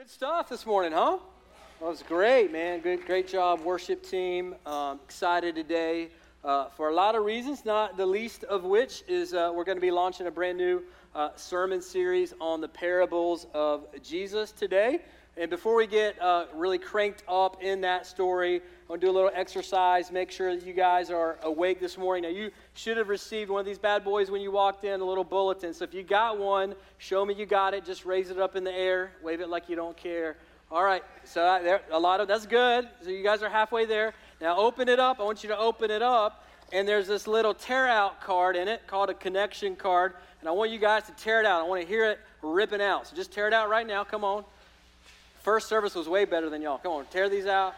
Good stuff this morning, huh? That was great, man. Great job, worship team. Excited today for a lot of reasons, not the least of which is we're going to be launching a brand new sermon series on the parables of Jesus today. And before we get really cranked up in that story, I'm going to do a little exercise, make sure that you guys are awake this morning. Now, you should have received one of these bad boys when you walked in, a little bulletin. So if you got one, show me you got it. Just raise it up in the air. Wave it like you don't care. All right. So that's good. So you guys are halfway there. Now open it up. I want you to open it up. And there's this little tear-out card in it called a connection card. And I want you guys to tear it out. I want to hear it ripping out. So just tear it out right now. Come on. First service was way better than y'all. Come on, tear these out.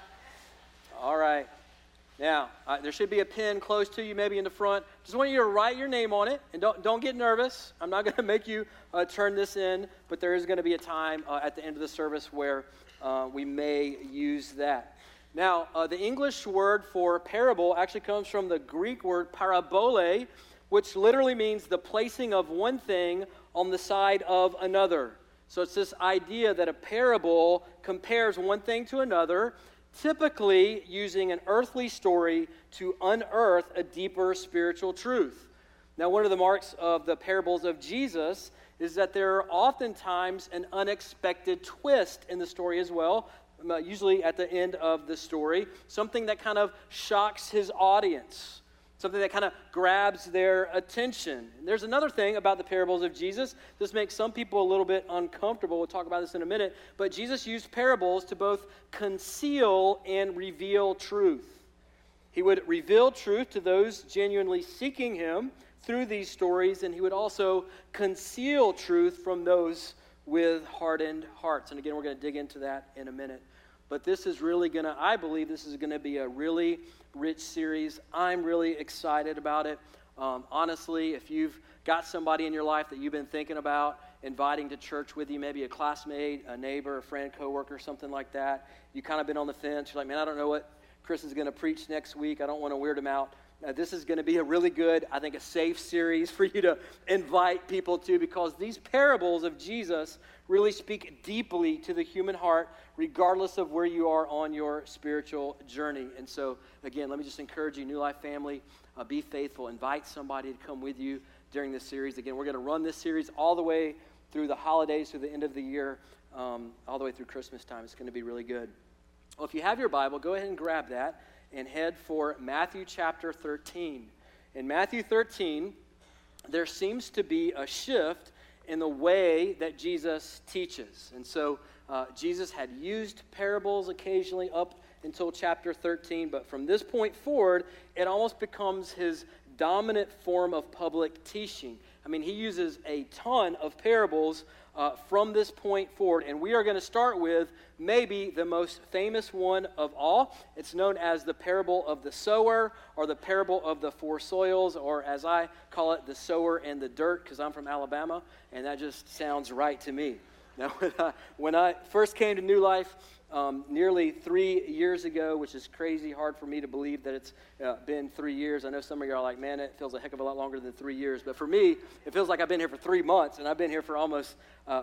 All right. Now, there should be a pen close to you, maybe in the front. Just want you to write your name on it, and don't get nervous. I'm not going to make you turn this in, but there is going to be a time at the end of the service where we may use that. Now, the English word for parable actually comes from the Greek word parabole, which literally means the placing of one thing on the side of another. So it's this idea that a parable compares one thing to another, typically using an earthly story to unearth a deeper spiritual truth. Now, one of the marks of the parables of Jesus is that there are oftentimes an unexpected twist in the story as well, usually at the end of the story, something that kind of shocks his audience. Something that kind of grabs their attention. And there's another thing about the parables of Jesus. This makes some people a little bit uncomfortable. We'll talk about this in a minute. But Jesus used parables to both conceal and reveal truth. He would reveal truth to those genuinely seeking him through these stories, and he would also conceal truth from those with hardened hearts. And again, we're going to dig into that in a minute. But this is really I believe this is going to be a really rich series. I'm really excited about it. Honestly, if you've got somebody in your life that you've been thinking about inviting to church with you, maybe a classmate, a neighbor, a friend, coworker, something like that, you kind of been on the fence. You're like, man, I don't know what Chris is going to preach next week. I don't want to weird him out. This is going to be a really good, I think, a safe series for you to invite people to, because these parables of Jesus really speak deeply to the human heart, regardless of where you are on your spiritual journey. And so, again, let me just encourage you, New Life family, be faithful. Invite somebody to come with you during this series. Again, we're going to run this series all the way through the holidays, through the end of the year, all the way through Christmas time. It's going to be really good. Well, if you have your Bible, go ahead and grab that and head for Matthew chapter 13. In Matthew 13, there seems to be a shift in the way that Jesus teaches. And so Jesus had used parables occasionally up until chapter 13, but from this point forward, it almost becomes his dominant form of public teaching. I mean, he uses a ton of parables from this point forward, and we are going to start with maybe the most famous one of all. It's known as the parable of the sower, or the parable of the four soils, or as I call it, the sower and the dirt, because I'm from Alabama, and that just sounds right to me. Now, when I first came to New Life nearly 3 years ago, which is crazy hard for me to believe that it's been 3 years. I know some of you are like, man, it feels a heck of a lot longer than 3 years. But for me, it feels like I've been here for 3 months, and I've been here for almost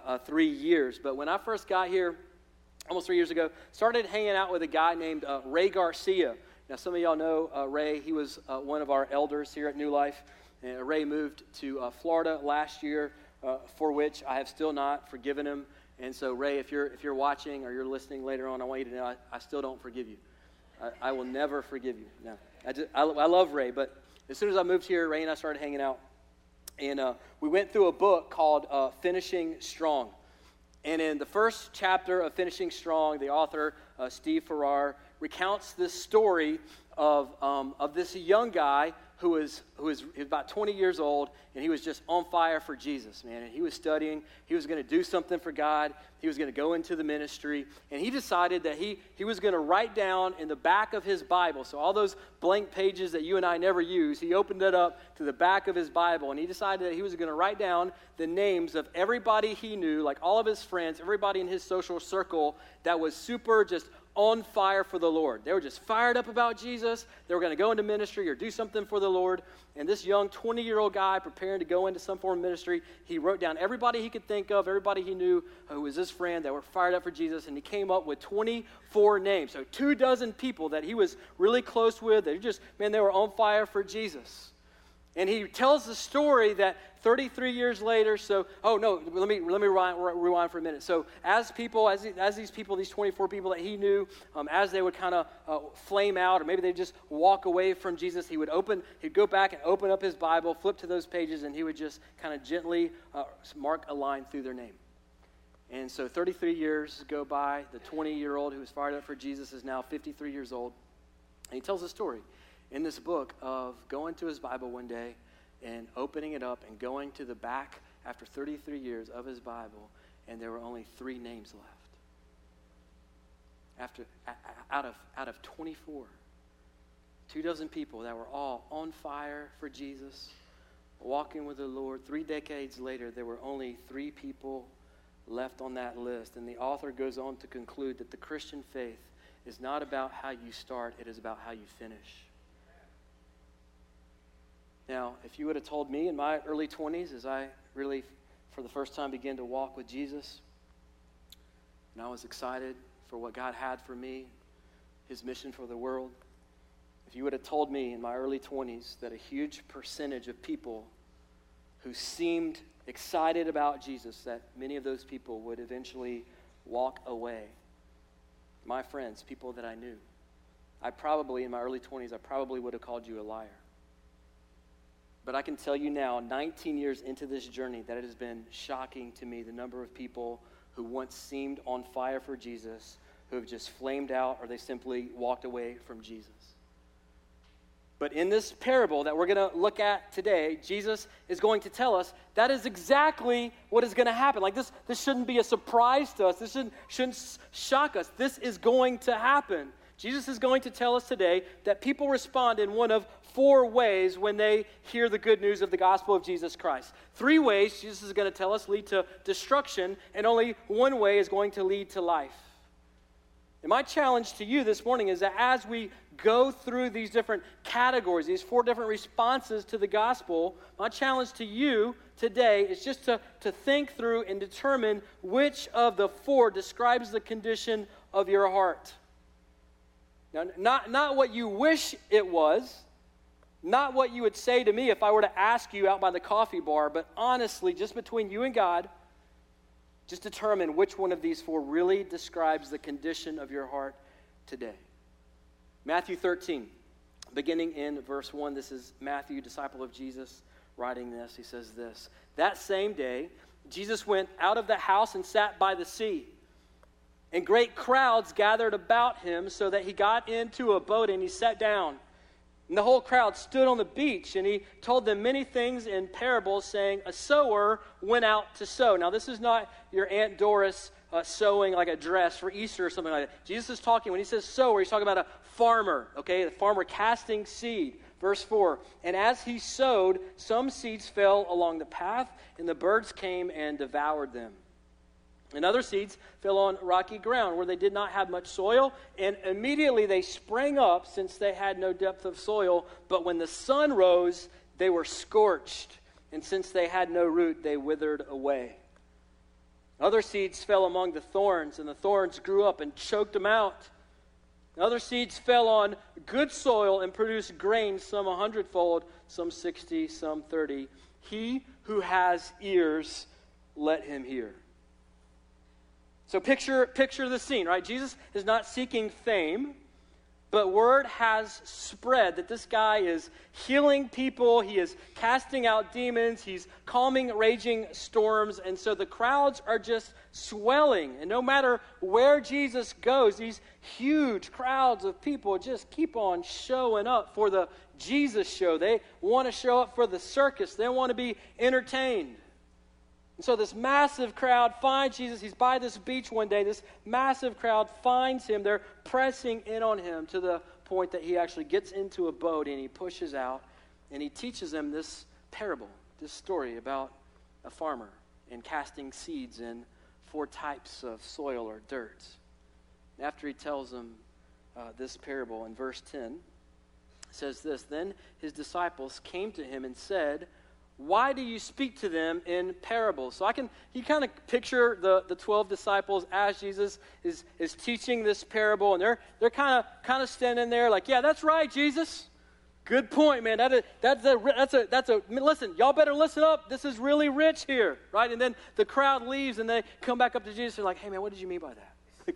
3 years. But when I first got here, almost 3 years ago, started hanging out with a guy named Ray Garcia. Now, some of y'all know Ray. He was one of our elders here at New Life. And Ray moved to Florida last year, for which I have still not forgiven him. And so, Ray, if you're watching or you're listening later on, I want you to know I still don't forgive you. I will never forgive you. No, I love Ray, but as soon as I moved here, Ray and I started hanging out, and we went through a book called Finishing Strong. And in the first chapter of Finishing Strong, the author, Steve Farrar, recounts this story of this young guy who was about 20 years old, and he was just on fire for Jesus, man. And he was studying. He was going to do something for God. He was going to go into the ministry. And he decided that he was going to write down in the back of his Bible, so all those blank pages that you and I never use, he opened it up to the back of his Bible, and he decided that he was going to write down the names of everybody he knew, like all of his friends, everybody in his social circle that was super just on fire for the Lord. They were just fired up about Jesus. They were going to go into ministry or do something for the Lord. And this young 20-year-old guy preparing to go into some form of ministry, he wrote down everybody he could think of, everybody he knew who was his friend that were fired up for Jesus, and he came up with 24 names. So 24 people that he was really close with, that they were on fire for Jesus. And he tells the story that 33 years later, let me rewind for a minute. So as these 24 people that he knew, as they would kind of flame out, or maybe they'd just walk away from Jesus, he'd go back and open up his Bible, flip to those pages, and he would just kind of gently mark a line through their name. And so 33 years go by. The 20-year-old who was fired up for Jesus is now 53 years old. And he tells a story in this book of going to his Bible one day and opening it up and going to the back after 33 years of his Bible, and there were only 3 names left. Out of 24, 24 people that were all on fire for Jesus, walking with the Lord. 3 decades later, there were only 3 people left on that list. And the author goes on to conclude that the Christian faith is not about how you start, it is about how you finish. Now, if you would have told me in my early 20s, as I really, for the first time, began to walk with Jesus, and I was excited for what God had for me, his mission for the world, if you would have told me in my early 20s that a huge percentage of people who seemed excited about Jesus, that many of those people would eventually walk away, my friends, people that I knew, in my early 20s, I probably would have called you a liar. But I can tell you now, 19 years into this journey, that it has been shocking to me the number of people who once seemed on fire for Jesus, who have just flamed out, or they simply walked away from Jesus. But in this parable that we're going to look at today, Jesus is going to tell us that is exactly what is going to happen. Like this shouldn't be a surprise to us. This shouldn't shock us. This is going to happen. Jesus is going to tell us today that people respond in one of 4 ways when they hear the good news of the gospel of Jesus Christ. 3 ways Jesus is going to tell us lead to destruction, and only 1 way is going to lead to life. And my challenge to you this morning is that as we go through these different categories, these 4 different responses to the gospel, my challenge to you today is just to think through and determine which of the 4 describes the condition of your heart. Now, not what you wish it was, not what you would say to me if I were to ask you out by the coffee bar, but honestly, just between you and God, just determine which one of these 4 really describes the condition of your heart today. Matthew 13, beginning in verse 1, this is Matthew, disciple of Jesus, writing this. He says this: "That same day, Jesus went out of the house and sat by the sea. And great crowds gathered about him, so that he got into a boat and he sat down. And the whole crowd stood on the beach, and he told them many things in parables, saying, a sower went out to sow." Now, this is not your Aunt Doris sewing like a dress for Easter or something like that. Jesus is talking, when he says sower, he's talking about a farmer, okay? The farmer casting seed. Verse 4, "And as he sowed, some seeds fell along the path, and the birds came and devoured them. And other seeds fell on rocky ground where they did not have much soil, and immediately they sprang up since they had no depth of soil. But when the sun rose, they were scorched, and since they had no root, they withered away. Other seeds fell among the thorns, and the thorns grew up and choked them out. Other seeds fell on good soil and produced grain, some 100-fold, some 60, some 30. He who has ears, let him hear." So picture the scene, right? Jesus is not seeking fame, but word has spread that this guy is healing people, he is casting out demons, he's calming raging storms, and so the crowds are just swelling. And no matter where Jesus goes, these huge crowds of people just keep on showing up for the Jesus show. They want to show up for the circus. They want to be entertained. And so this massive crowd finds Jesus. He's by this beach one day. This massive crowd finds him. They're pressing in on him to the point that he actually gets into a boat and he pushes out and he teaches them this parable, this story about a farmer and casting seeds in 4 types of soil or dirt. After he tells them this parable in verse 10, it says this, "Then his disciples came to him and said, 'Why do you speak to them in parables?'" So you kind of picture the 12 disciples as Jesus is teaching this parable, and they're kind of standing there like, "Yeah, that's right, Jesus. Good point, man. Listen, y'all better listen up. This is really rich here," right? And then the crowd leaves, and they come back up to Jesus and like, "Hey, man, what did you mean by that?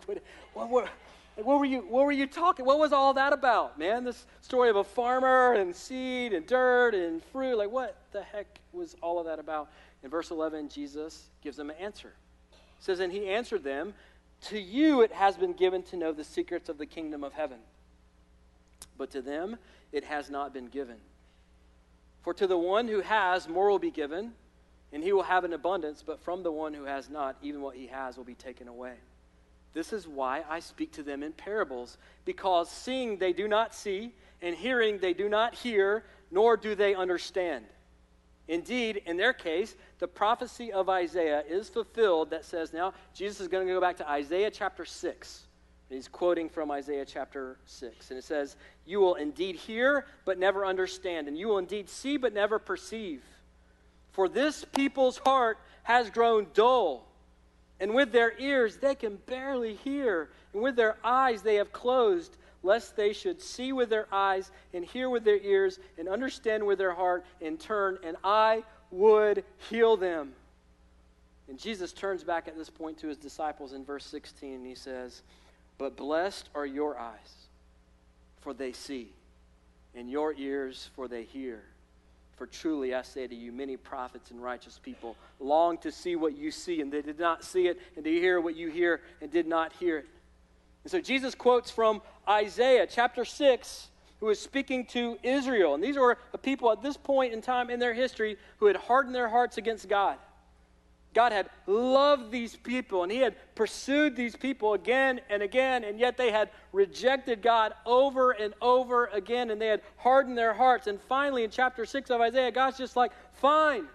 What were you talking? What was all that about, man? This story of a farmer and seed and dirt and fruit, like what the heck was all of that about?" In verse 11, Jesus gives them an answer. It says, "And he answered them, 'To you it has been given to know the secrets of the kingdom of heaven, but to them it has not been given. For to the one who has, more will be given, and he will have an abundance, but from the one who has not, even what he has will be taken away. This is why I speak to them in parables, because seeing they do not see, and hearing they do not hear, nor do they understand. Indeed, in their case, the prophecy of Isaiah is fulfilled that says,'" now Jesus is going to go back to Isaiah chapter 6. He's quoting from Isaiah chapter 6. And it says, "You will indeed hear, but never understand, and you will indeed see, but never perceive. For this people's heart has grown dull, and with their ears they can barely hear, and with their eyes they have closed, lest they should see with their eyes, and hear with their ears, and understand with their heart, and turn, and I would heal them." And Jesus turns back at this point to his disciples in verse 16, and he says, "But blessed are your eyes, for they see, and your ears, for they hear. For truly I say to you, many prophets and righteous people long to see what you see, and they did not see it, and to hear what you hear, and did not hear it." And so Jesus quotes from Isaiah chapter 6, who is speaking to Israel. And these were a people at this point in time in their history who had hardened their hearts against God. God had loved these people, and he had pursued these people again and again, and yet they had rejected God over and over again, and they had hardened their hearts. And finally, in chapter 6 of Isaiah, God's just like, "Fine.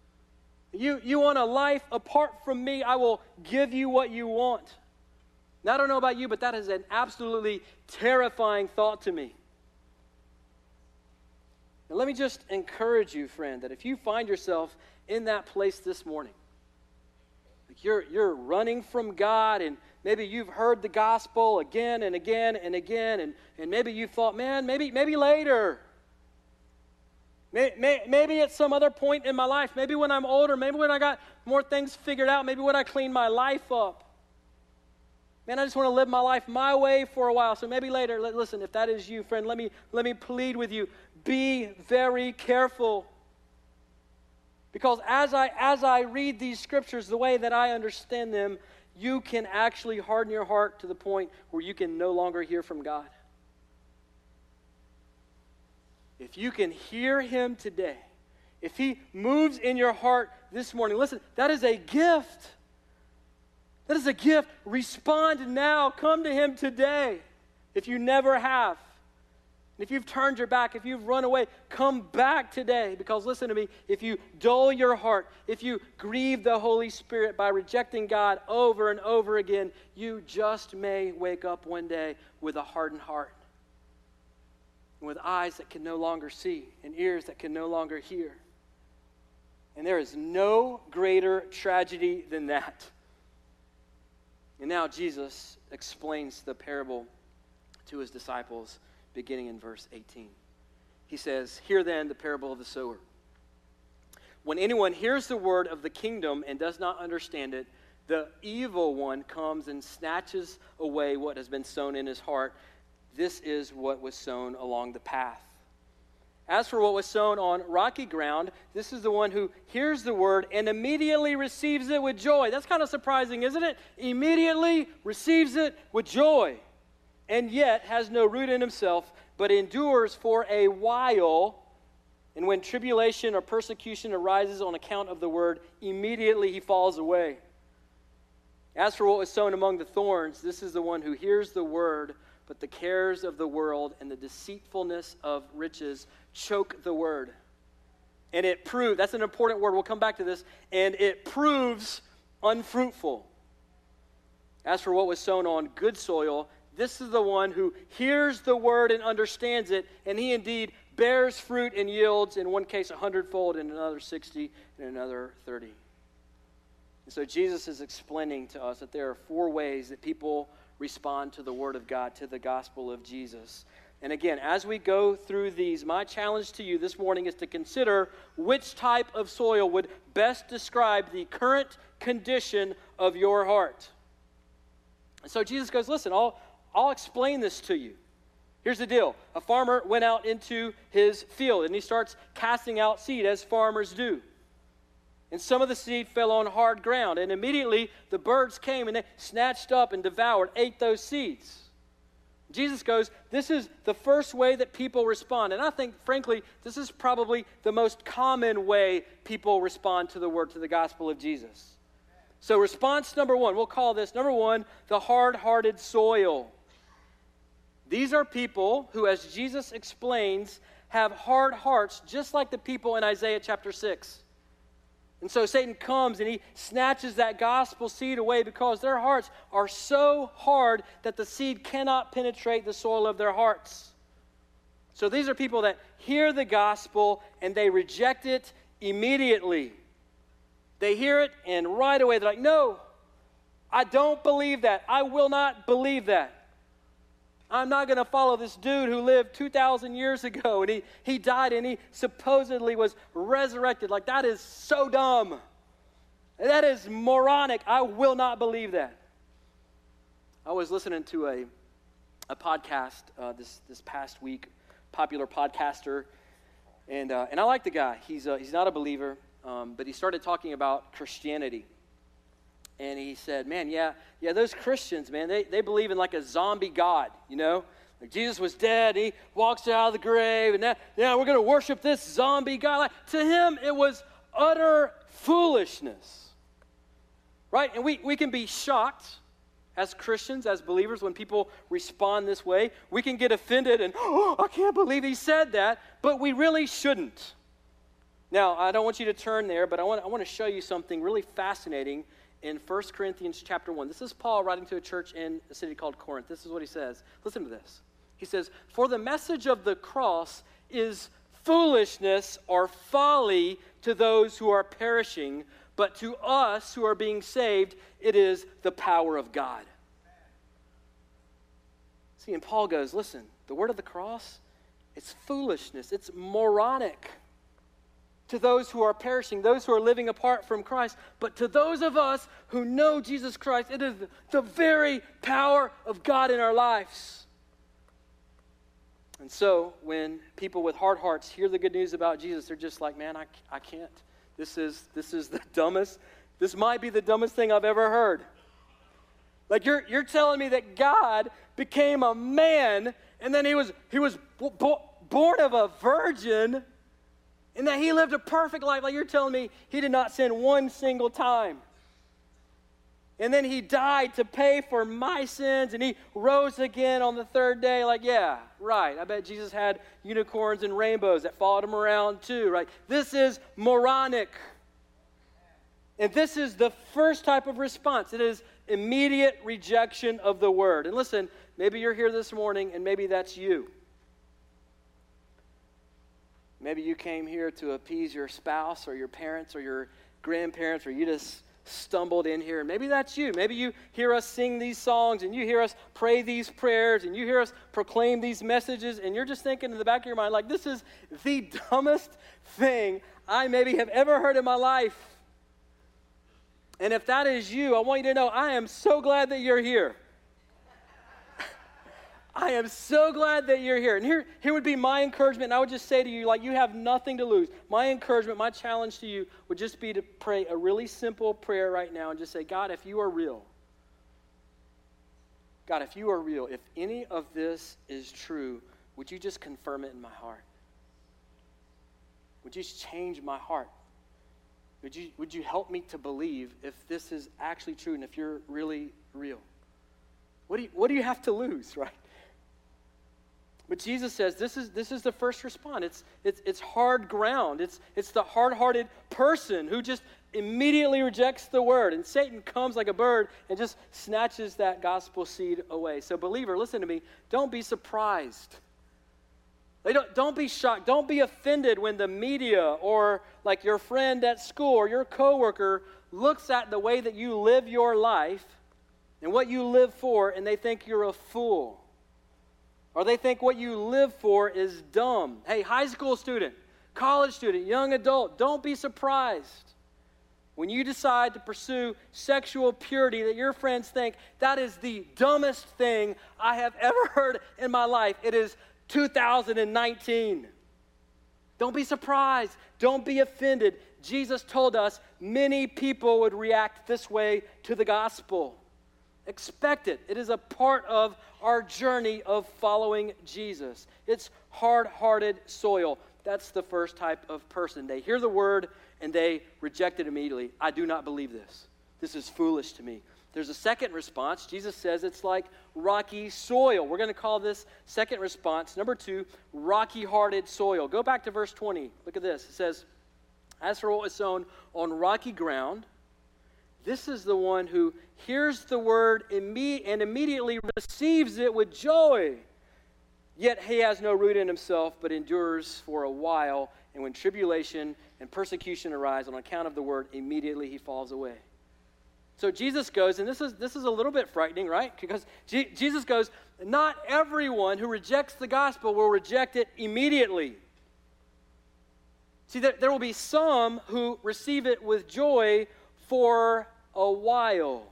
You want a life apart from me, I will give you what you want." Now, I don't know about you, but that is an absolutely terrifying thought to me. And let me just encourage you, friend, that if you find yourself in that place this morning, you're running from God, and maybe you've heard the gospel again and again and again, and maybe you thought, man, maybe later. Maybe at some other point in my life, maybe when I'm older, maybe when I got more things figured out, maybe when I clean my life up. Man, I just want to live my life my way for a while, so maybe later. Listen, if that is you, friend, let me plead with you. Be very careful. Because as I read these scriptures the way that I understand them, you can actually harden your heart to the point where you can no longer hear from God. If you can hear him today, if he moves in your heart this morning, listen, that is a gift. That is a gift. Respond now. Come to him today if you never have. If you've turned your back, if you've run away, come back today. Because listen to me, if you dull your heart, if you grieve the Holy Spirit by rejecting God over and over again, you just may wake up one day with a hardened heart, and with eyes that can no longer see, and ears that can no longer hear. And there is no greater tragedy than that. And now Jesus explains the parable to his disciples, beginning in verse 18. He says, "Hear then the parable of the sower. When anyone hears the word of the kingdom and does not understand it, the evil one comes and snatches away what has been sown in his heart. This is what was sown along the path. As for what was sown on rocky ground, this is the one who hears the word and immediately receives it with joy." That's kind of surprising, isn't it? Immediately receives it with joy. "And yet has no root in himself, but endures for a while. And when tribulation or persecution arises on account of the word, immediately he falls away. As for what was sown among the thorns, this is the one who hears the word, but the cares of the world and the deceitfulness of riches choke the word. And it proves," that's an important word, we'll come back to this, "and it proves unfruitful. As for what was sown on good soil, this is the one who hears the word and understands it, and he indeed bears fruit and yields, in one case 100-fold, in another 60, and another 30. And so Jesus is explaining to us that there are 4 ways that people respond to the word of God, to the gospel of Jesus. And again, as we go through these, my challenge to you this morning is to consider which type of soil would best describe the current condition of your heart. And so Jesus goes, listen, I'll explain this to you. Here's the deal. A farmer went out into his field, and he starts casting out seed, as farmers do. And some of the seed fell on hard ground, and immediately the birds came, and they snatched up and devoured, ate those seeds. Jesus goes, this is the first way that people respond. And I think, frankly, this is probably the most common way people respond to the word, to the gospel of Jesus. So response number 1, we'll call this, number 1, the hard-hearted soil. These are people who, as Jesus explains, have hard hearts, just like the people in Isaiah chapter 6. And so Satan comes and he snatches that gospel seed away because their hearts are so hard that the seed cannot penetrate the soil of their hearts. So these are people that hear the gospel and they reject it immediately. They hear it and right away they're like, no, I don't believe that. I will not believe that. I'm not going to follow this dude who lived 2,000 years ago and he died and he supposedly was resurrected. Like, that is so dumb. That is moronic. I will not believe that. I was listening to a podcast this past week, popular podcaster, and I like the guy. He's not a believer, but he started talking about Christianity. And he said, man, yeah, those Christians, man, they believe in like a zombie God, you know? Like Jesus was dead, he walks out of the grave, and now we're going to worship this zombie God. Like, to him, it was utter foolishness, right? And we can be shocked as Christians, as believers, when people respond this way. We can get offended and, I can't believe he said that, but we really shouldn't. Now, I don't want you to turn there, but I want to show you something really fascinating in 1 Corinthians chapter 1. This is Paul writing to a church in a city called Corinth. This is what he says. Listen to this. He says, for the message of the cross is foolishness or folly to those who are perishing, but to us who are being saved, it is the power of God. See, and Paul goes, listen, the word of the cross, it's foolishness. It's moronic to those who are perishing, those who are living apart from Christ. But to those of us who know Jesus Christ, it is the very power of God in our lives. And so when people with hard hearts hear the good news about Jesus, they're just like, man, I can't. This is the dumbest. This might be the dumbest thing I've ever heard. Like, you're telling me that God became a man and then he was born of a virgin, and that he lived a perfect life. Like, you're telling me he did not sin one single time. And then he died to pay for my sins, and he rose again on the 3rd day. Like, yeah, right. I bet Jesus had unicorns and rainbows that followed him around too, right? This is moronic. And this is the first type of response. It is immediate rejection of the word. And listen, maybe you're here this morning, and maybe that's you. Maybe you came here to appease your spouse or your parents or your grandparents, or you just stumbled in here. And maybe that's you. Maybe you hear us sing these songs and you hear us pray these prayers and you hear us proclaim these messages, and you're just thinking in the back of your mind, like, this is the dumbest thing I maybe have ever heard in my life. And if that is you, I want you to know I am so glad that you're here. I am so glad that you're here. And here would be my encouragement, and I would just say to you, like, you have nothing to lose. My encouragement, my challenge to you would just be to pray a really simple prayer right now and just say, God, if you are real, God, if you are real, if any of this is true, would you just confirm it in my heart? Would you just change my heart? Would you help me to believe if this is actually true and if you're really real? What do you have to lose, right? But Jesus says this is the first response. It's hard ground. It's the hard-hearted person who just immediately rejects the word. And Satan comes like a bird and just snatches that gospel seed away. So believer, listen to me. Don't be surprised. Don't be shocked. Don't be offended when the media or like your friend at school or your coworker looks at the way that you live your life and what you live for, and they think you're a fool. Or they think what you live for is dumb. Hey, high school student, college student, young adult, don't be surprised when you decide to pursue sexual purity that your friends think that is the dumbest thing I have ever heard in my life. It is 2019. Don't be surprised. Don't be offended. Jesus told us many people would react this way to the gospel. Expect it. It is a part of our journey of following Jesus. It's hard-hearted soil. That's the first type of person. They hear the word and they reject it immediately. I do not believe this. This is foolish to me. There's a second response. Jesus says it's like rocky soil. We're going to call this second response, number 2, rocky-hearted soil. Go back to verse 20. Look at this. It says, as for what was sown on rocky ground, this is the one who hears the word and immediately receives it with joy. Yet he has no root in himself, but endures for a while. And when tribulation and persecution arise on account of the word, immediately he falls away. So Jesus goes, and this is a little bit frightening, right? Because Jesus goes, not everyone who rejects the gospel will reject it immediately. See, there will be some who receive it with joy for a while.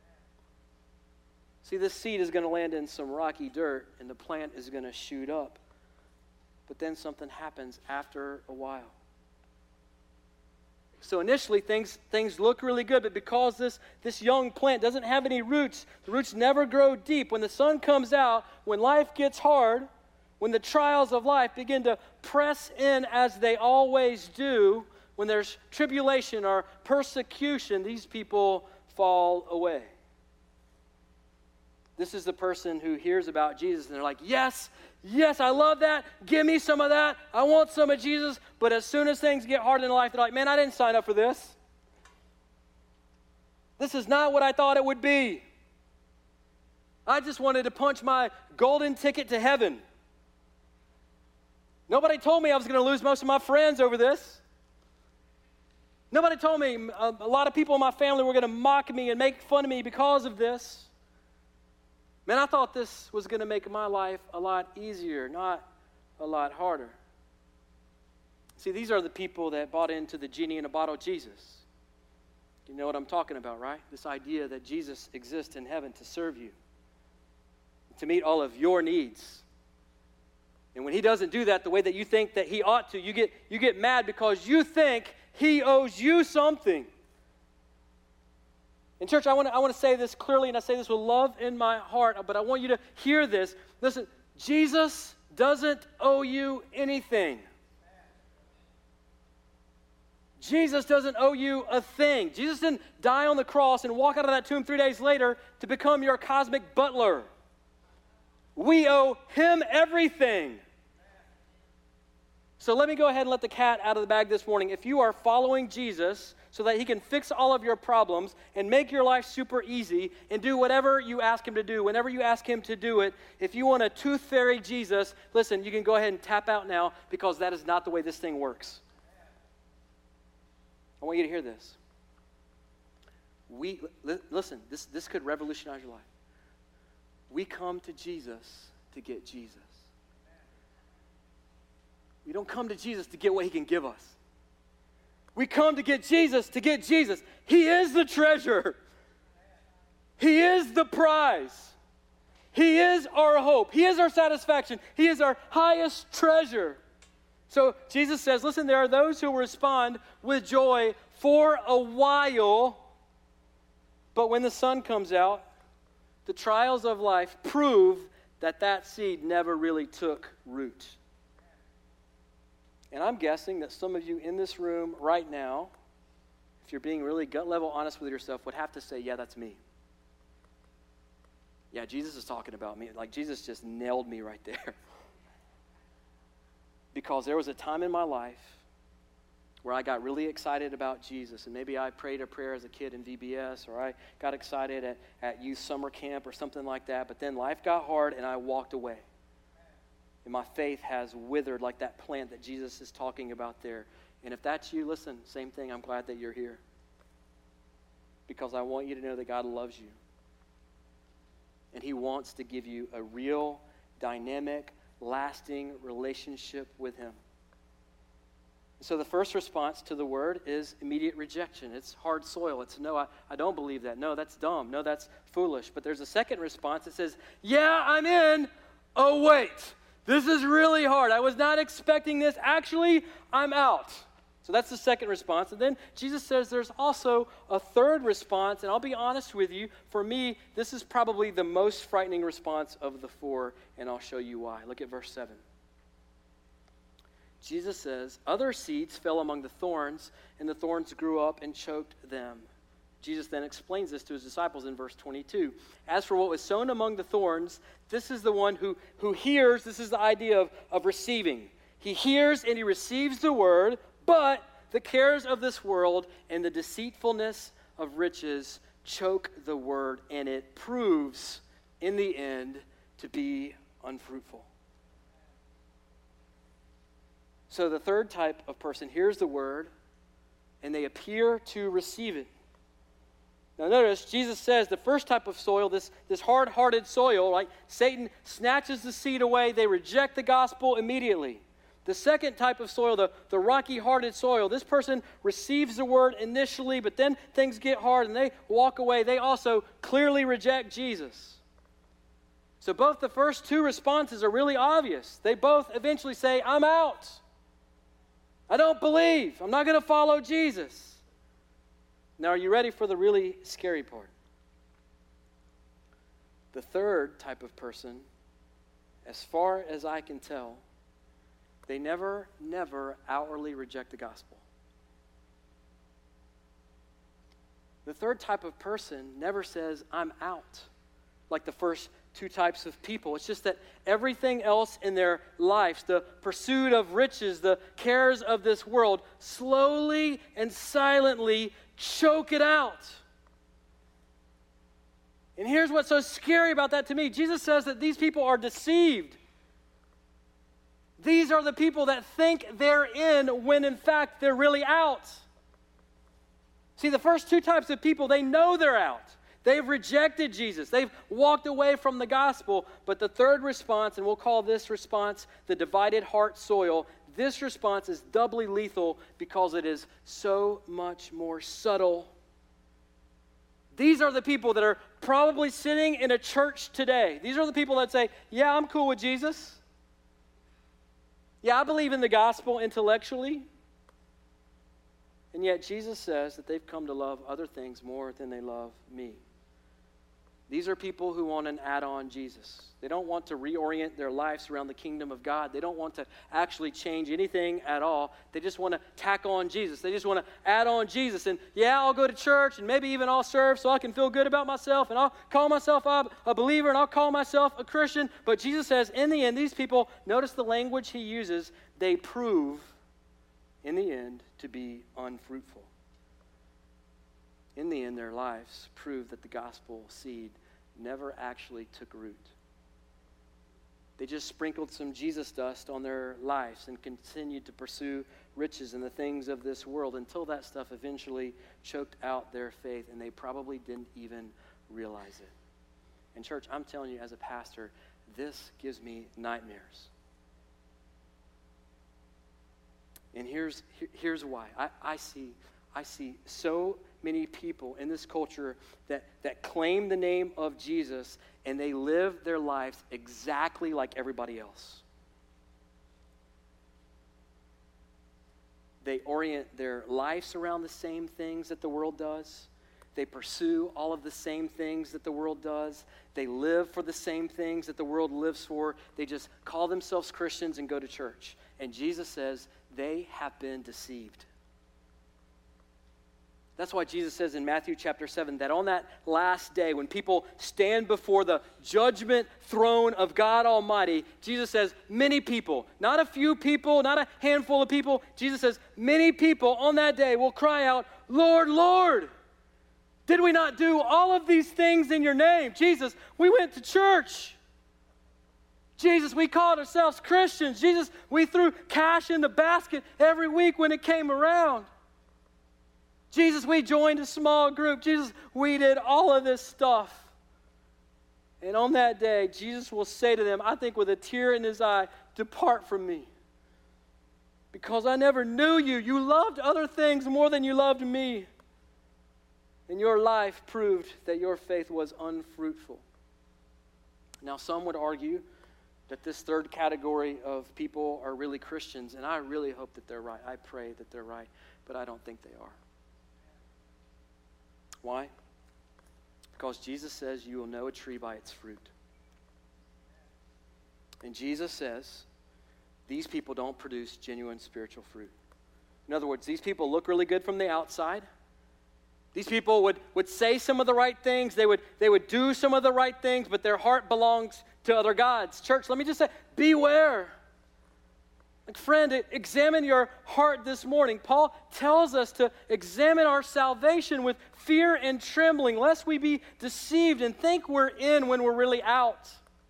See, this seed is going to land in some rocky dirt, and the plant is going to shoot up. But then something happens after a while. So initially, things look really good, but because this young plant doesn't have any roots, the roots never grow deep. When the sun comes out, when life gets hard, when the trials of life begin to press in as they always do, when there's tribulation or persecution, these people fall away. This is the person who hears about Jesus and they're like, yes, I love that. Give me some of that. I want some of Jesus. But as soon as things get hard in life, they're like, man, I didn't sign up for this. This is not what I thought it would be. I just wanted to punch my golden ticket to heaven. Nobody told me I was going to lose most of my friends over this. Nobody told me a lot of people in my family were going to mock me and make fun of me because of this. Man, I thought this was going to make my life a lot easier, not a lot harder. See, these are the people that bought into the genie in a bottle Jesus. You know what I'm talking about, right? This idea that Jesus exists in heaven to serve you, to meet all of your needs. And when he doesn't do that the way that you think that he ought to, you get mad because you think he owes you something. And church, I want to say this clearly, and I say this with love in my heart, but I want you to hear this. Listen, Jesus doesn't owe you anything. Jesus doesn't owe you a thing. Jesus didn't die on the cross and walk out of that tomb 3 days later to become your cosmic butler. We owe him everything. So let me go ahead and let the cat out of the bag this morning. If you are following Jesus so that he can fix all of your problems and make your life super easy and do whatever you ask him to do, whenever you ask him to do it, if you want a tooth fairy Jesus, listen, you can go ahead and tap out now because that is not the way this thing works. I want you to hear this. Listen, this could revolutionize your life. We come to Jesus to get Jesus. We don't come to Jesus to get what he can give us. We come to get Jesus to get Jesus. He is the treasure. He is the prize. He is our hope. He is our satisfaction. He is our highest treasure. So Jesus says, listen, there are those who respond with joy for a while, but when the sun comes out, the trials of life prove that seed never really took root. And I'm guessing that some of you in this room right now, if you're being really gut level honest with yourself, would have to say, yeah, that's me. Yeah, Jesus is talking about me. Like Jesus just nailed me right there. because there was a time in my life where I got really excited about Jesus, and maybe I prayed a prayer as a kid in VBS, or I got excited at youth summer camp or something like that, but then life got hard and I walked away. And my faith has withered like that plant that Jesus is talking about there. And if that's you, listen, same thing, I'm glad that you're here. Because I want you to know that God loves you. And he wants to give you a real, dynamic, lasting relationship with him. So the first response to the word is immediate rejection. It's hard soil. It's no, I don't believe that. No, that's dumb. No, that's foolish. But there's a second response that says, yeah, I'm in. Oh, wait. This is really hard. I was not expecting this. Actually, I'm out. So that's the second response. And then Jesus says there's also a third response. And I'll be honest with you, for me, this is probably the most frightening response of the four. And I'll show you why. Look at verse 7. Jesus says, other seeds fell among the thorns, and the thorns grew up and choked them. Jesus then explains this to his disciples in verse 22. As for what was sown among the thorns, this is the one who hears. This is the idea of receiving. He hears and he receives the word, but the cares of this world and the deceitfulness of riches choke the word, and it proves in the end to be unfruitful. So the third type of person hears the word, and they appear to receive it. Now notice, Jesus says the first type of soil, this hard-hearted soil, right? Satan snatches the seed away. They reject the gospel immediately. The second type of soil, the rocky-hearted soil, this person receives the word initially, but then things get hard and they walk away. They also clearly reject Jesus. So both the first two responses are really obvious. They both eventually say, I'm out. I don't believe. I'm not going to follow Jesus. Now, are you ready for the really scary part? The third type of person, as far as I can tell, they never outwardly reject the gospel. The third type of person never says, I'm out, like the first two types of people. It's just that everything else in their lives, the pursuit of riches, the cares of this world, slowly and silently choke it out. And here's what's so scary about that to me. Jesus says that these people are deceived. These are the people that think they're in when in fact they're really out. See, the first two types of people, they know they're out. They've rejected Jesus. They've walked away from the gospel. But the third response, and we'll call this response the divided heart soil, this response is doubly lethal because it is so much more subtle. These are the people that are probably sitting in a church today. These are the people that say, yeah, I'm cool with Jesus. Yeah, I believe in the gospel intellectually. And yet Jesus says that they've come to love other things more than they love me. These are people who want an add-on Jesus. They don't want to reorient their lives around the kingdom of God. They don't want to actually change anything at all. They just want to tack on Jesus. They just want to add on Jesus. And yeah, I'll go to church and maybe even I'll serve so I can feel good about myself and I'll call myself a believer and I'll call myself a Christian. But Jesus says in the end, these people, notice the language he uses, they prove in the end to be unfruitful. In the end, their lives prove that the gospel seed never actually took root. They just sprinkled some Jesus dust on their lives and continued to pursue riches and the things of this world until that stuff eventually choked out their faith, and they probably didn't even realize it. And church, I'm telling you as a pastor, this gives me nightmares. And here's why. I see so many people in this culture that claim the name of Jesus and they live their lives exactly like everybody else. They orient their lives around the same things that the world does. They pursue all of the same things that the world does. They live for the same things that the world lives for. They just call themselves Christians and go to church. And Jesus says they have been deceived. That's why Jesus says in Matthew chapter 7 that on that last day when people stand before the judgment throne of God Almighty, Jesus says many people, not a few people, not a handful of people. Jesus says many people on that day will cry out, Lord, Lord, did we not do all of these things in your name? Jesus, we went to church. Jesus, we called ourselves Christians. Jesus, we threw cash in the basket every week when it came around. Jesus, we joined a small group. Jesus, we did all of this stuff. And on that day, Jesus will say to them, I think with a tear in his eye, depart from me, because I never knew you. You loved other things more than you loved me. And your life proved that your faith was unfruitful. Now, some would argue that this third category of people are really Christians, and I really hope that they're right. I pray that they're right, but I don't think they are. Why? Because Jesus says you will know a tree by its fruit. And Jesus says these people don't produce genuine spiritual fruit. In other words, these people look really good from the outside. These people would say some of the right things. They would do some of the right things, but their heart belongs to other gods. Church, let me just say, beware. Like, friend, examine your heart this morning. Paul tells us to examine our salvation with fear and trembling, lest we be deceived and think we're in when we're really out.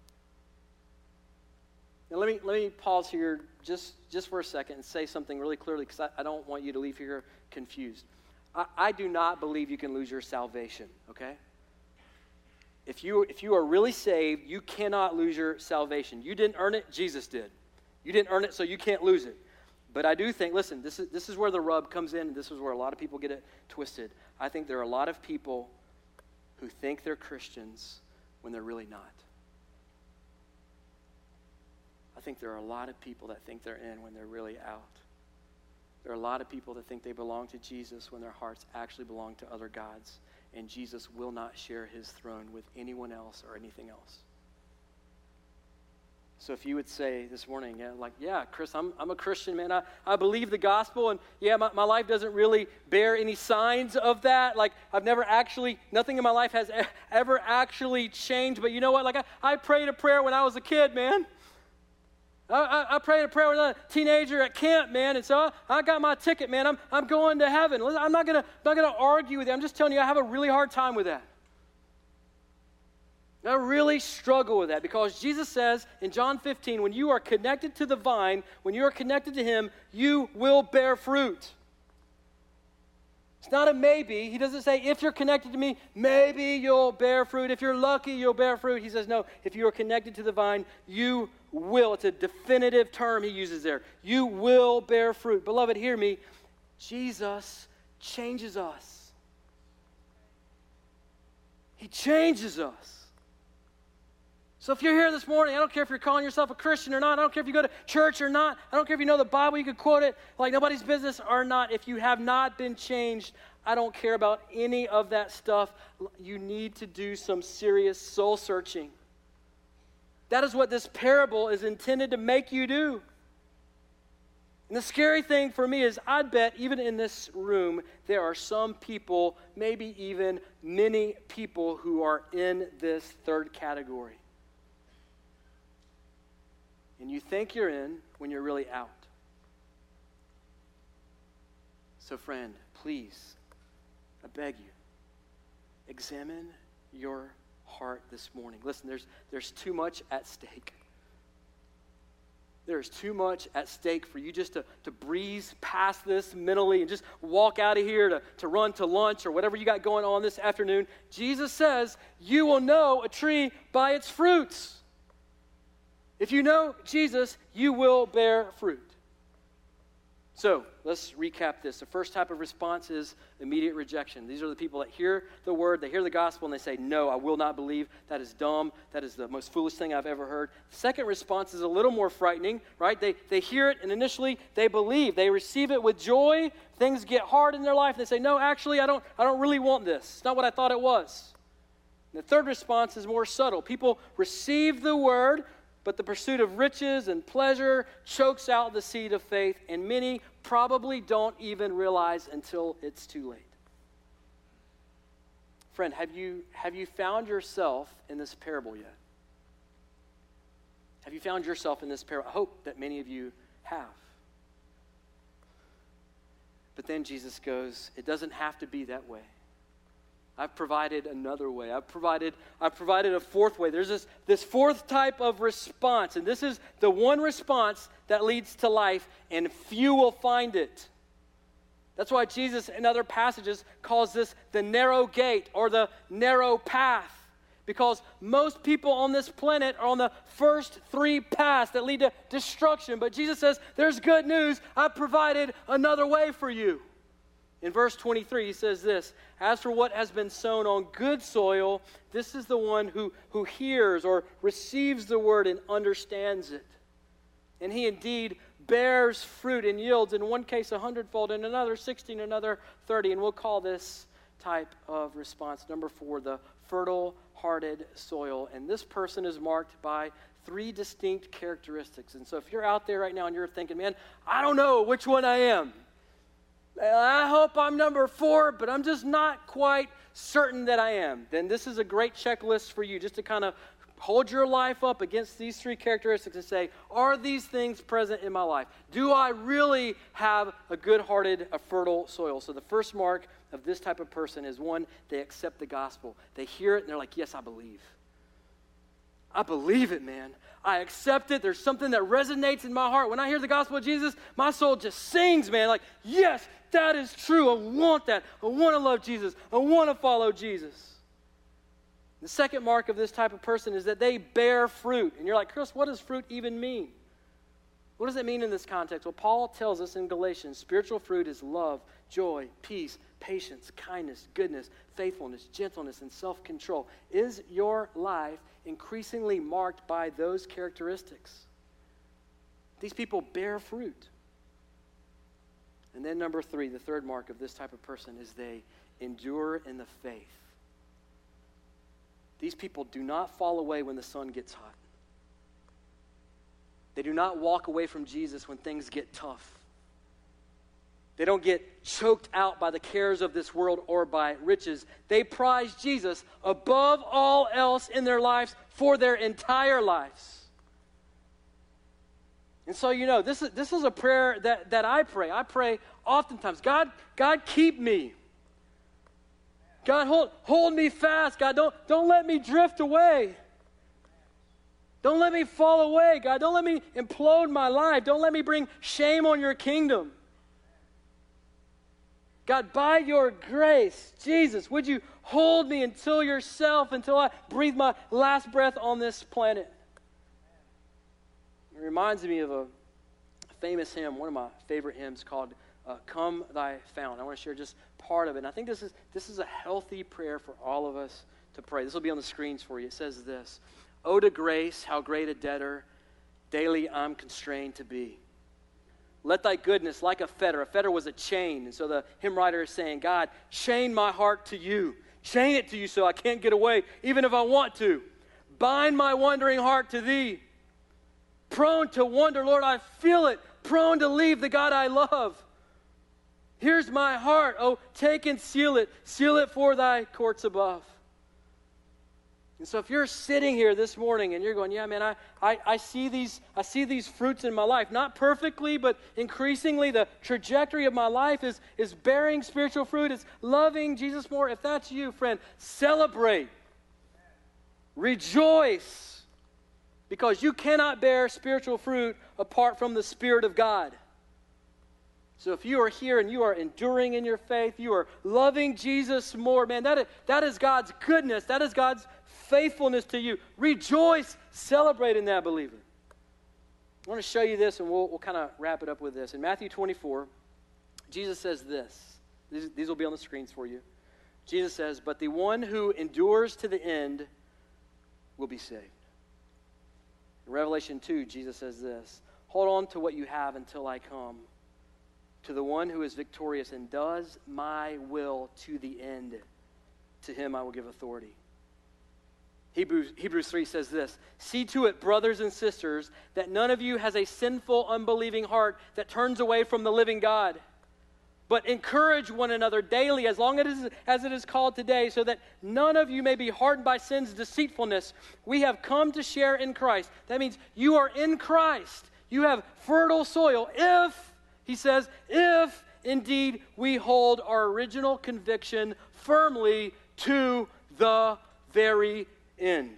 Now, let me pause here just for a second and say something really clearly, because I don't want you to leave here confused. I do not believe you can lose your salvation, okay? If you are really saved, you cannot lose your salvation. You didn't earn it, Jesus did. You didn't earn it, so you can't lose it. But I do think, listen, this is where the rub comes in, and this is where a lot of people get it twisted. I think there are a lot of people who think they're Christians when they're really not. I think there are a lot of people that think they're in when they're really out. There are a lot of people that think they belong to Jesus when their hearts actually belong to other gods, and Jesus will not share his throne with anyone else or anything else. So if you would say this morning, yeah, Chris, I'm a Christian, man. I believe the gospel, and yeah, my life doesn't really bear any signs of that. Like, nothing in my life has ever actually changed. But you know what? Like, I prayed a prayer when I was a kid, man. I prayed a prayer when I was a teenager at camp, man, and so I got my ticket, man. I'm going to heaven. Listen, I'm not gonna argue with you. I'm just telling you, I have a really hard time with that. I really struggle with that, because Jesus says in John 15, when you are connected to the vine, when you are connected to him, you will bear fruit. It's not a maybe. He doesn't say, if you're connected to me, maybe you'll bear fruit. If you're lucky, you'll bear fruit. He says, no, if you are connected to the vine, you will. It's a definitive term he uses there. You will bear fruit. Beloved, hear me. Jesus changes us. He changes us. So if you're here this morning, I don't care if you're calling yourself a Christian or not. I don't care if you go to church or not. I don't care if you know the Bible, you can quote it like nobody's business or not. If you have not been changed, I don't care about any of that stuff. You need to do some serious soul searching. That is what this parable is intended to make you do. And the scary thing for me is, I'd bet even in this room, there are some people, maybe even many people, who are in this third category. And you think you're in when you're really out. So friend, please, I beg you, examine your heart this morning. Listen, there's too much at stake. There's too much at stake for you just to breeze past this mentally and just walk out of here to run to lunch or whatever you got going on this afternoon. Jesus says, you will know a tree by its fruits. If you know Jesus, you will bear fruit. So, let's recap this. The first type of response is immediate rejection. These are the people that hear the word, they hear the gospel, and they say, no, I will not believe. That is dumb. That is the most foolish thing I've ever heard. The second response is a little more frightening, right? They hear it, and initially they believe. They receive it with joy. Things get hard in their life. They say, no, actually, I don't really want this. It's not what I thought it was. And the third response is more subtle. People receive the word, but the pursuit of riches and pleasure chokes out the seed of faith, and many probably don't even realize until it's too late. Friend, have you found yourself in this parable yet? Have you found yourself in this parable? I hope that many of you have. But then Jesus goes, it doesn't have to be that way. I've provided another way. I've provided a fourth way. There's this fourth type of response, and this is the one response that leads to life, and few will find it. That's why Jesus in other passages calls this the narrow gate or the narrow path, because most people on this planet are on the first three paths that lead to destruction. But Jesus says, there's good news. I've provided another way for you. In verse 23, he says this, as for what has been sown on good soil, this is the one who hears or receives the word and understands it. And he indeed bears fruit and yields, in one case 100-fold, in another 60, in another 30. And we'll call this type of response, number 4, the fertile-hearted soil. And this person is marked by 3 distinct characteristics. And so if you're out there right now and you're thinking, man, I don't know which one I am. I hope I'm number 4, but I'm just not quite certain that I am. Then this is a great checklist for you, just to kind of hold your life up against these 3 characteristics and say, are these things present in my life? Do I really have a good-hearted, a fertile soil? So the first mark of this type of person is, 1, they accept the gospel. They hear it and they're like, yes, I believe. I believe it, man. I accept it. There's something that resonates in my heart. When I hear the gospel of Jesus, my soul just sings, man. Like, yes, that is true. I want that. I want to love Jesus. I want to follow Jesus. The second mark of this type of person is that they bear fruit. And you're like, Chris, what does fruit even mean? What does it mean in this context? Well, Paul tells us in Galatians, spiritual fruit is love, joy, peace, patience, kindness, goodness, faithfulness, gentleness, and self-control. Is your life increasingly marked by those characteristics? These people bear fruit. And then number 3, the third mark of this type of person is they endure in the faith. These people do not fall away when the sun gets hot. They do not walk away from Jesus when things get tough. They don't get choked out by the cares of this world or by riches. They prize Jesus above all else in their lives for their entire lives. And so, this is a prayer that I pray. I pray oftentimes, God keep me. God, hold me fast. God, don't let me drift away. Don't let me fall away, God. Don't let me implode my life. Don't let me bring shame on your kingdom. God, by your grace, Jesus, would you hold me until I breathe my last breath on this planet? It reminds me of a famous hymn, one of my favorite hymns, called Come Thy Fount. I want to share just part of it. And I think this is a healthy prayer for all of us to pray. This will be on the screens for you. It says this: "Oh, to grace, how great a debtor daily I'm constrained to be. Let thy goodness, like a fetter was a chain." And so the hymn writer is saying, God, chain my heart to you. Chain it to you so I can't get away, even if I want to. Bind my wandering heart to thee. Prone to wander, Lord, I feel it. Prone to leave the God I love. Here's my heart. Oh, take and seal it. Seal it for thy courts above. And so if you're sitting here this morning and you're going, yeah, man, I see these fruits in my life. Not perfectly, but increasingly the trajectory of my life is bearing spiritual fruit. It's loving Jesus more. If that's you, friend, celebrate. Rejoice. Because you cannot bear spiritual fruit apart from the Spirit of God. So if you are here and you are enduring in your faith, you are loving Jesus more, man, that is God's goodness. That is God's faithfulness to you. Rejoice, celebrate in that, believer. I want to show you this, and we'll kind of wrap it up with this. In Matthew 24, Jesus says this. These will be on the screens for you. Jesus says, "But the one who endures to the end will be saved." In Revelation 2, Jesus says this: "Hold on to what you have until I come. To the one who is victorious and does my will to the end, to him I will give authority." Hebrews 3 says this: "See to it, brothers and sisters, that none of you has a sinful, unbelieving heart that turns away from the living God. But encourage one another daily as long as it is called today, so that none of you may be hardened by sin's deceitfulness. We have come to share in Christ. That means you are in Christ. You have fertile soil. If, he says, if indeed we hold our original conviction firmly to the very end.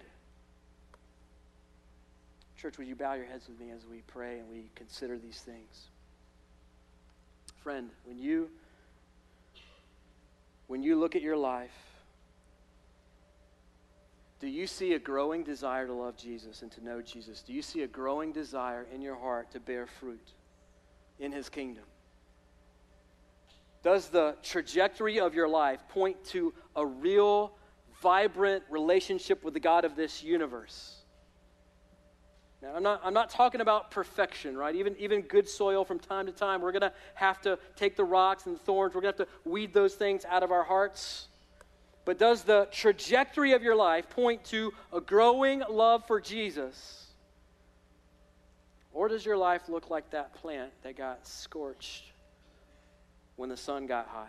Church, would you bow your heads with me as we pray and we consider these things? Friend, when you look at your life, do you see a growing desire to love Jesus and to know Jesus? Do you see a growing desire in your heart to bear fruit in his kingdom? Does the trajectory of your life point to a real, vibrant relationship with the God of this universe? Now, I'm not talking about perfection, right? Even good soil from time to time, we're going to have to take the rocks and the thorns. We're going to have to weed those things out of our hearts. But does the trajectory of your life point to a growing love for Jesus? Or does your life look like that plant that got scorched when the sun got hot?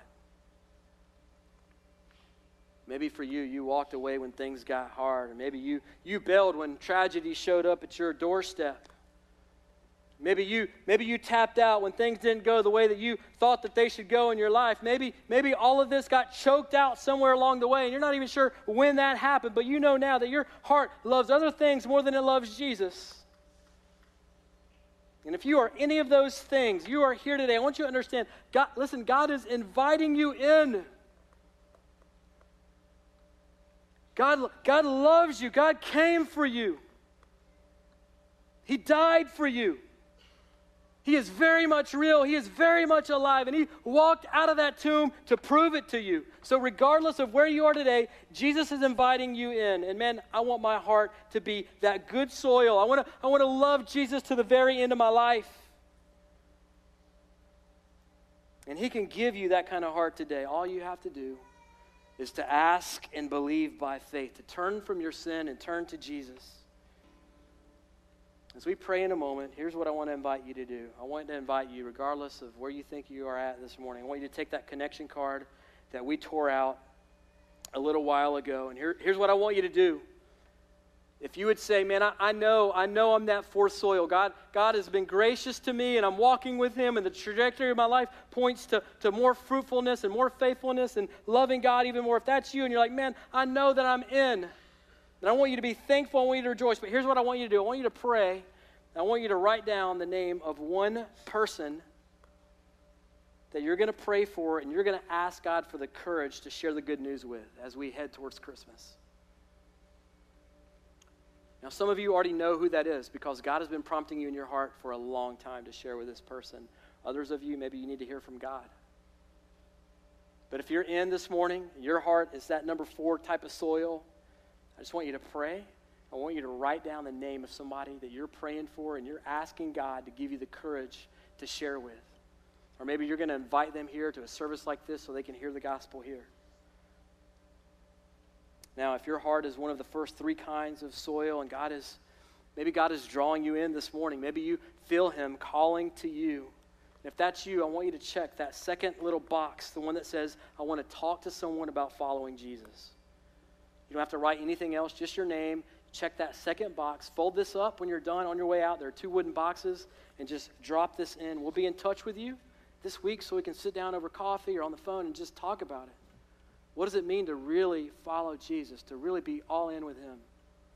Maybe for you, you walked away when things got hard. Or maybe you bailed when tragedy showed up at your doorstep. Maybe you tapped out when things didn't go the way that you thought that they should go in your life. Maybe all of this got choked out somewhere along the way, and you're not even sure when that happened, but you know now that your heart loves other things more than it loves Jesus. And if you are any of those things, you are here today. I want you to understand, God is inviting you in. God loves you. God came for you. He died for you. He is very much real. He is very much alive. And he walked out of that tomb to prove it to you. So regardless of where you are today, Jesus is inviting you in. And man, I want my heart to be that good soil. I want to love Jesus to the very end of my life. And he can give you that kind of heart today. All you have to do is to ask and believe by faith, to turn from your sin and turn to Jesus. As we pray in a moment, here's what I want to invite you to do. I want to invite you, regardless of where you think you are at this morning, I want you to take that connection card that we tore out a little while ago, and here's what I want you to do. If you would say, man, I know I'm that fourth soil. God has been gracious to me, and I'm walking with him, and the trajectory of my life points to more fruitfulness and more faithfulness and loving God even more. If that's you, and you're like, man, I know that I'm in, then I want you to be thankful. I want you to rejoice. But here's what I want you to do. I want you to pray. I want you to write down the name of one person that you're going to pray for, and you're going to ask God for the courage to share the good news with as we head towards Christmas. Now, some of you already know who that is because God has been prompting you in your heart for a long time to share with this person. Others of you, maybe you need to hear from God. But if you're in this morning, your heart is that number 4 type of soil, I just want you to pray. I want you to write down the name of somebody that you're praying for and you're asking God to give you the courage to share with. Or maybe you're going to invite them here to a service like this so they can hear the gospel here. Now, if your heart is one of the first 3 kinds of soil and maybe God is drawing you in this morning. Maybe you feel him calling to you. And if that's you, I want you to check that second little box, the one that says, I want to talk to someone about following Jesus. You don't have to write anything else, just your name. Check that second box. Fold this up when you're done on your way out. There are 2 wooden boxes, and just drop this in. We'll be in touch with you this week so we can sit down over coffee or on the phone and just talk about it. What does it mean to really follow Jesus, to really be all in with him?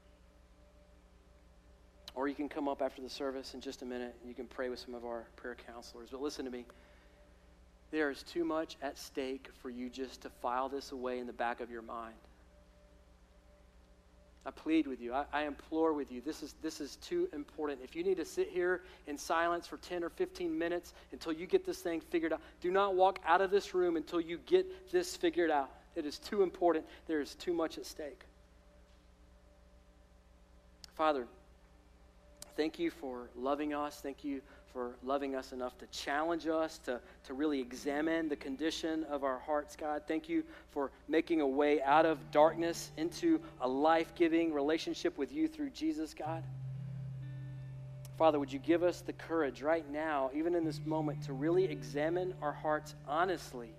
Or you can come up after the service in just a minute and you can pray with some of our prayer counselors. But listen to me. There is too much at stake for you just to file this away in the back of your mind. I plead with you. I implore with you. This is too important. If you need to sit here in silence for 10 or 15 minutes until you get this thing figured out, do not walk out of this room until you get this figured out. It is too important. There is too much at stake. Father, thank you for loving us. Thank you for loving us enough to challenge us, to really examine the condition of our hearts, God. Thank you for making a way out of darkness into a life-giving relationship with you through Jesus, God. Father, would you give us the courage right now, even in this moment, to really examine our hearts honestly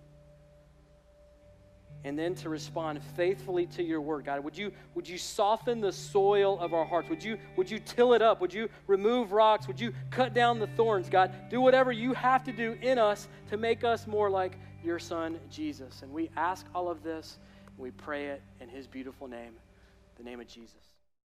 and then to respond faithfully to your word. God, would you soften the soil of our hearts? Would you till it up? Would you remove rocks? Would you cut down the thorns, God? Do whatever you have to do in us to make us more like your Son, Jesus. And we ask all of this, and we pray it in his beautiful name, the name of Jesus.